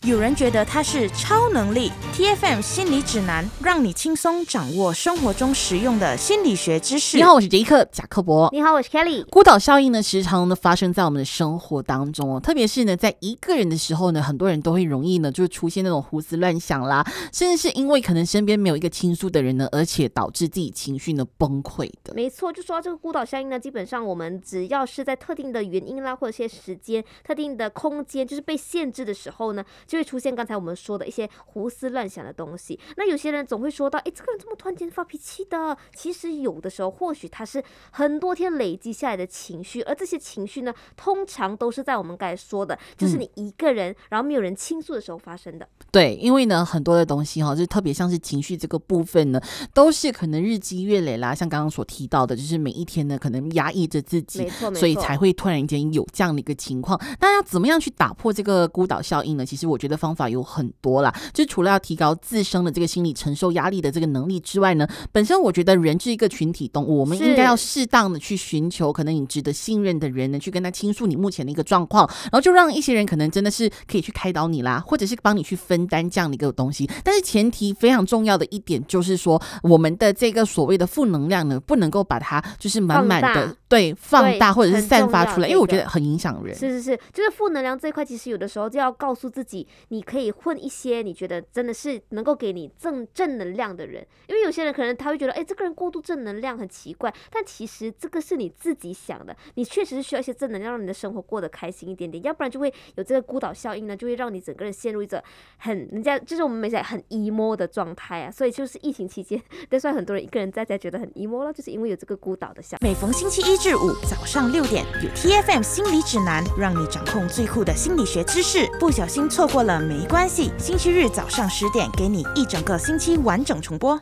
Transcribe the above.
有人觉得它是超能力 ，TFM 心理指南，让你轻松掌握生活中实用的心理学知识。 你好，我是杰克贾克伯。 你好，我是 Kelly。 孤岛效应呢，时常呢发生在我们的生活当中哦，特别是呢，在一个人的时候呢，很多人都会容易呢，就出现那种胡思乱想啦，甚至是因为可能身边没有一个倾诉的人呢，而且导致自己情绪呢崩溃的。 没错，就说到这个孤岛效应呢，基本上我们只要是在特定的原因啦，或者一些时间、特定的空间，就是被限制的时候呢，就会出现刚才我们说的一些胡思乱想的东西。那有些人总会说到，这个人怎么突然间发脾气的？其实有的时候，或许他是很多天累积下来的情绪，而这些情绪呢，通常都是在我们刚才说的，就是你一个人，然后没有人倾诉的时候发生的。 对，因为呢，很多的东西就特别像是情绪这个部分呢，都是可能日积月累啦，像刚刚所提到的，就是每一天呢，可能压抑着自己， 没错， 所以才会突然间有这样的一个情况。那要怎么样去打破这个孤岛效应呢？其实我觉得方法有很多啦，就除了要提高自身的这个心理承受压力的这个能力之外呢，本身我觉得人是一个群体动物，我们应该要适当的去寻求可能你值得信任的人呢，去跟他倾诉你目前的一个状况，然后就让一些人可能真的是可以去开导你啦，或者是帮你去分担这样的一个东西。但是前提非常重要的一点就是说，我们的这个所谓的负能量呢，不能够把它就是满满的放大或者是散发出来，因为我觉得很影响人。 是，就是负能量这一块，其实有的时候就要告诉自己，你可以混一些你觉得真的是能够给你正能量的人，因为有些人可能他会觉得，这个人过度正能量很奇怪，但其实这个是你自己想的，你确实是需要一些正能量，让你的生活过得开心一点点，要不然就会有这个孤岛效应呢，就会让你整个人陷入一种人家就是我们没讲很 emo 的状态啊，所以就是疫情期间，但是很多人一个人在家觉得很 emo 了，就是因为有这个孤岛的效应。 每逢星期一至五早上6点，有 TFM 心理指南，让你掌控最酷的心理学知识。不小心错过了没关系，星期日早上10点，给你一整个星期完整重播。